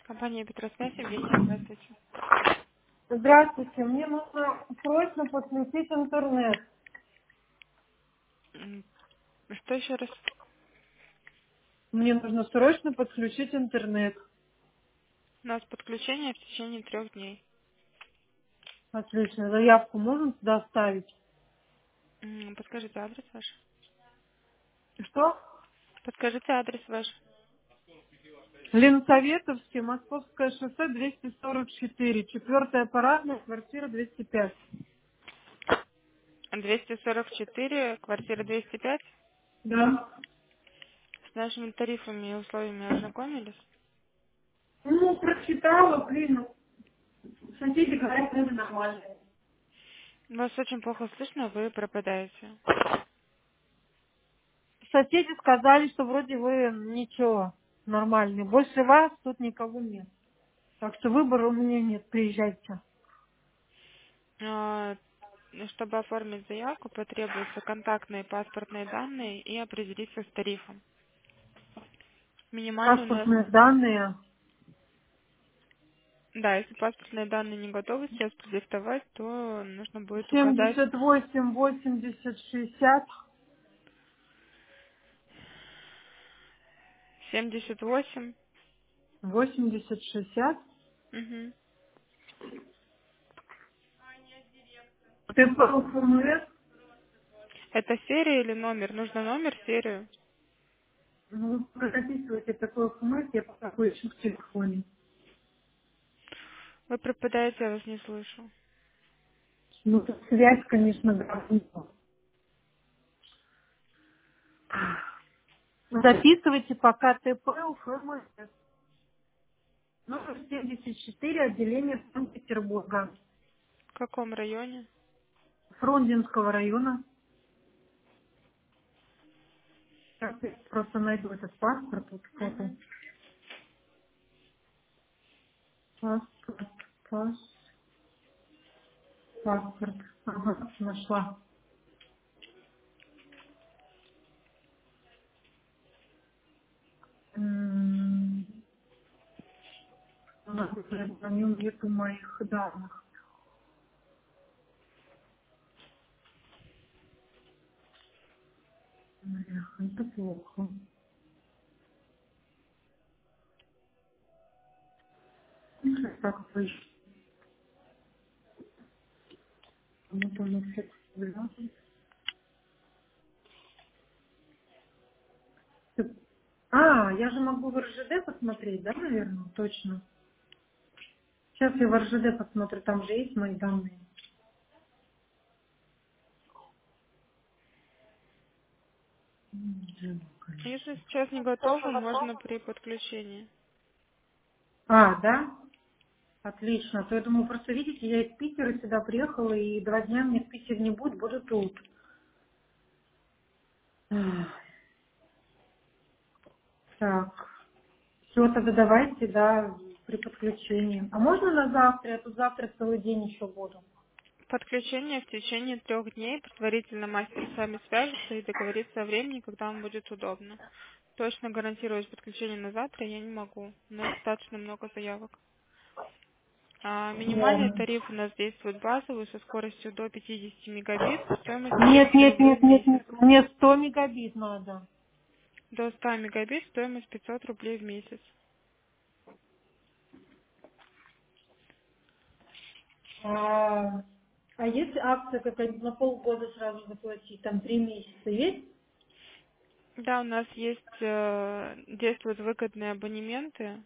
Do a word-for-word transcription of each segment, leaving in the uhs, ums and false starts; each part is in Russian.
Компания Петросвязь, Евгения, здравствуйте. Здравствуйте, мне нужно срочно подключить интернет. М, Что еще раз? Мне нужно срочно подключить интернет. У нас подключение в течение трех дней. Отлично, заявку можно туда оставить? М, Подскажите адрес ваш. Что? Подскажите адрес ваш. Ленсоветовский, Московское шоссе двести сорок четыре, четвертая парадная, квартира двести пять. двести сорок четыре, квартира двести пять. Да. С нашими тарифами и условиями ознакомились. Ну, прочитала, блин, ну, соседи говорят, это нормально. Вас очень плохо слышно, вы пропадаете. Соседи сказали, что вроде вы ничего, нормальный. Больше вас тут никого нет. Так что выбора у меня нет, приезжайте. А, Чтобы оформить заявку, потребуются контактные паспортные данные и определиться с тарифом. Минимальный у нас... Паспортные данные. Да, если паспортные данные не готовы сейчас продиктовать, то нужно будет указать семьдесят восемь, восемьдесят, шестьдесят, семьдесят восемь. восемьдесят, шестьдесят. Мгм. Ты по ФМС, Это серия или номер? Нужно номер, серию. ну, вы прописываете такой ФМС, я пока поищу в телефоне. Вы пропадаете, я вас не слышу. Ну, тут связь, конечно, говно. Записывайте пока ТП у ФМС. Номер семьдесят четыре, отделение Санкт-Петербурга. В каком районе? Фрунзенского района. Сейчас я просто найду этот паспорт, вот фото. Мгм. Паспорт, пас, паспорт. Ага, нашла. М, На нем нету моих данных. Эх, это плохо. Сейчас так поищу. Вот он все взгляд. А, я же могу в РЖД посмотреть, да, наверное? Точно. Сейчас я в РЖД посмотрю, там же есть мои данные. М, жалко. Если сейчас не готовы, можно при подключении. А, да? Отлично. А то я думаю, просто видите, я из Питера сюда приехала, и два дня мне в Питере не будет, буду тут. Эх, так. Все, тогда давайте, да, при подключении. А можно на завтра? Я тут завтра целый день еще буду. Подключение в течение трех дней. Предварительно мастер с вами свяжется и договорится о времени, когда вам будет удобно. Точно гарантировать подключение на завтра я не могу. У нас достаточно много заявок. А, минимальный Ладно. тариф у нас действует базовый со скоростью до пятидесяти мегабит. Стоимость Нет, тысяча нет, рублей нет, в нет, месяц. нет. Мне сто мегабит надо. До ста мегабит стоимость пятьсот рублей в месяц. А, а есть акция какая-нибудь на полгода сразу заплатить? Там три месяца есть? Да, у нас есть, э, действуют выгодные абонементы.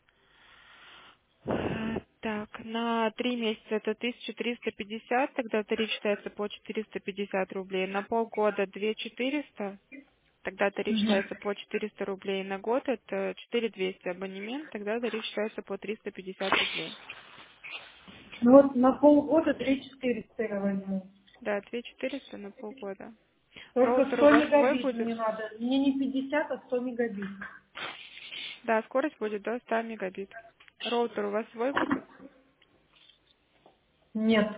Э, Так, на три месяца это тысяча триста пятьдесят, тогда тариф считается по четыреста пятьдесят рублей. На полгода две тысячи четыреста, тогда тариф считается по четыреста рублей. На год это четыре тысячи двести абонемент, тогда тариф считается по триста пятьдесят рублей. Ну вот на полгода три четыреста я возьму. Да, две тысячи четыреста на полгода. Только Роутер у сто вас свой мегабит будет? мне надо. Мне не пятьдесят, а сто мегабит. Да, скорость будет до ста мегабит. Роутер у вас свой будет? Нет.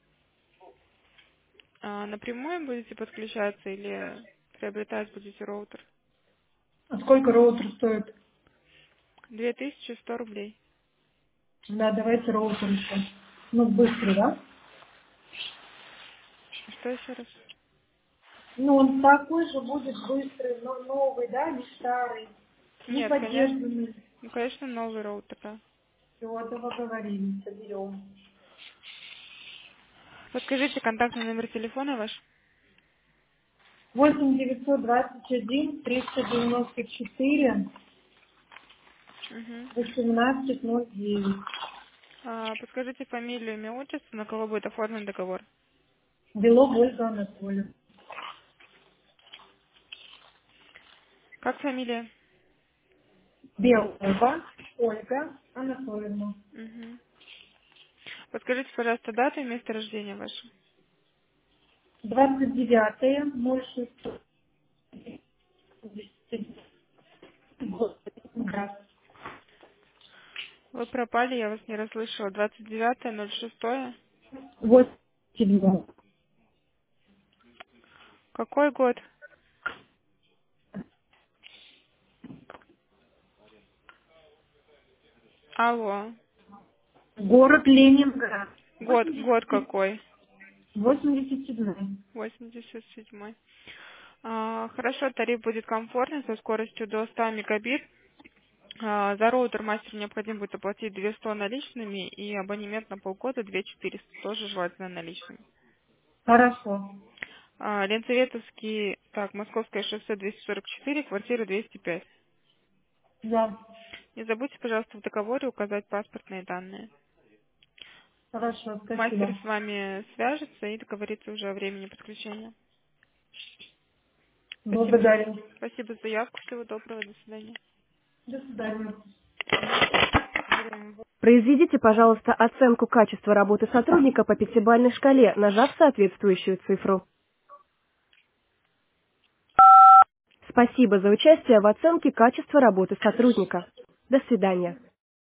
А, напрямую будете подключаться или приобретать будете роутер? А сколько роутер стоит? две тысячи сто рублей. Да, давайте роутер еще. Ну, быстрый, да? Что еще раз? Ну, он такой же будет быстрый, но новый, да, не старый, не Нет, конечно. поддержанный. Ну, конечно, новый роутер, да. Все, договорились, соберем. Подскажите контактный номер телефона ваш. восемь девятьсот двадцать один триста девяносто четыре Угу. восемнадцать ноль девять. А, подскажите фамилию, имя, отчество, на кого будет оформлен договор. Белов Ольга Анатольевна. Как фамилия? Белова Ольга Анатольевна. Угу. Подскажите, пожалуйста, дату и место рождения ваше. двадцать девятое ноль шестое год. Вы пропали, я вас не расслышала. двадцать девятое ноль шестое. восемь седьмое. Какой год? Алло. Город Ленинград. Год, год какой? восемьдесят седьмой. восемьдесят седьмой. А, хорошо, тариф будет комфортный, со скоростью до ста мегабит. А, за роутер мастеру необходимо будет оплатить двести наличными и абонемент на полгода две тысячи четыреста, тоже желательно наличными. Хорошо. А, Ленцеветовский, так, Московское шоссе двести сорок четыре, квартира двести пять. Да. Не забудьте, пожалуйста, в договоре указать паспортные данные. Хорошо, Мастер спасибо. с вами свяжется и договорится уже о времени подключения. Спасибо. Благодарю. Спасибо за заявку. Всего доброго. До свидания. До свидания. Произведите, пожалуйста, оценку качества работы сотрудника по пятибалльной шкале, нажав соответствующую цифру. Спасибо за участие в оценке качества работы сотрудника. До свидания.